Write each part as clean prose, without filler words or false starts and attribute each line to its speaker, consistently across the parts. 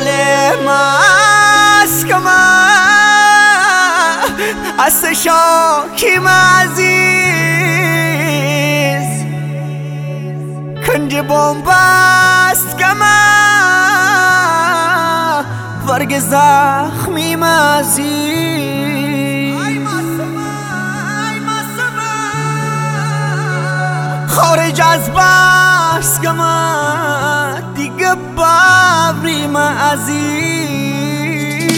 Speaker 1: مسکم است شاکیم عزیز کنج بومبست کم ورگ زخمیم عزیز خارج از بس کم دیگه بابریم عزیز.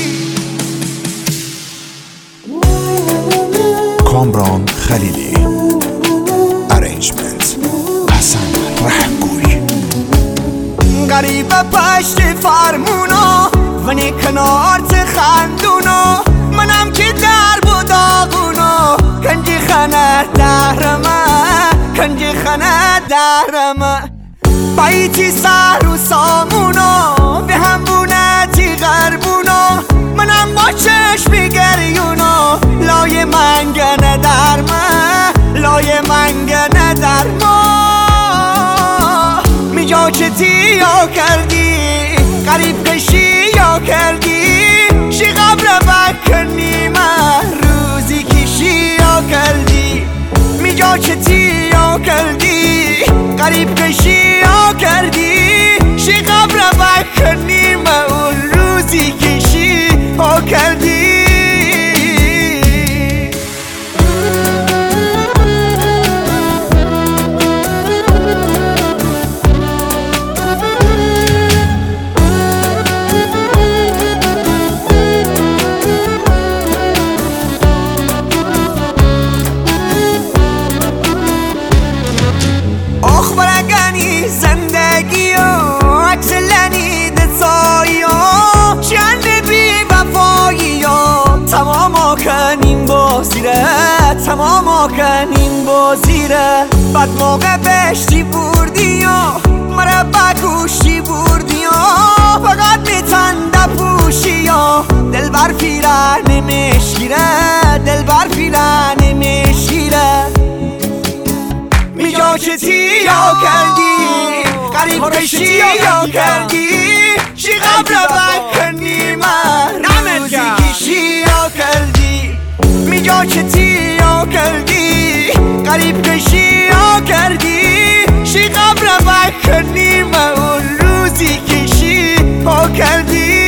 Speaker 2: کامران خلیلی، ارنجمنت حسن رحگوی.
Speaker 1: غریب پشت فرمونو ونی کنارت خندونو منم که درب و داغونو کنجی خانه دهرمه کنجی خانه دهرمه بایتی سر و سامونو به هم بونتی غربونو منم با چشمی گریونو لای منگنه درمه لای منگنه درمه میجا چه تیا کردی قریب کشی یا کردی شی قبر بکنی من روزی کشی یا کردی میجا چه تیا کردی قریب کشی یا کردی شی قبر بکنی من اون روزی کشی یا کردی. زندگی و عکس لنی دسایی و چند بی وفایی و تمام کنیم بازیره تمام کنیم بازیره بعد موقع بشتی بردی و مرا بگوشی بردی و فقط میتنده پوشی و دل بر پیره نمیشیره دل بر پیره نمیشیره میجا چه تیا کردی قریب کشی یا کردی شی قبر بکنی من روزی کشی یا کردی میجا چه تیا کردی قریب کشی یا کردی شی قبر بکنی من اون روزی کشی یا کردی.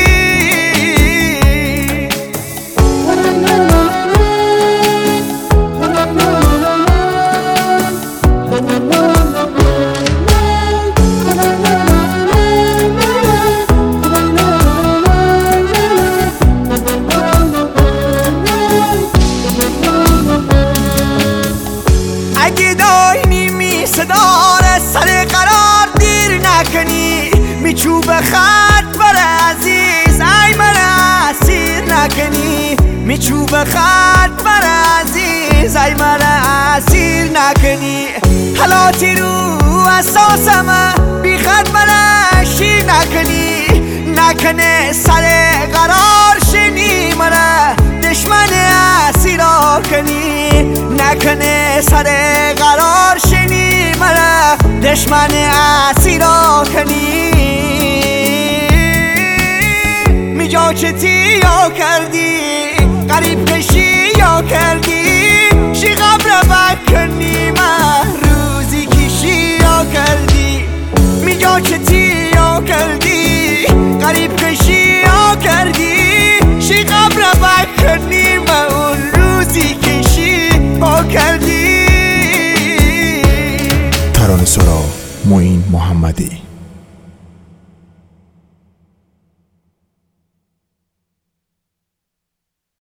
Speaker 1: اگه داینی می صدار سر قرار دیر نکنی میچوب خط بر عزیز ای من اسیر نکنی میچوب خط بر عزیز ای من اسیر نکنی حالاتی رو اساسم بی خط من شیر نکنی نکنه سر قرار شنی مرا دشمن اسیرا کنی نکنه سر قرار شنی مرا دشمن اسیرا کنی میجا چه تیا کردی قریب کشی یا کردی شی قبر بکنی من روزی کشی یا کردی میجا چه تیا کردی قریب کشی یا کردی شی قبر بکنی من اون روزی کشی یا کردی.
Speaker 2: ترانه‌سرا معین محمدی.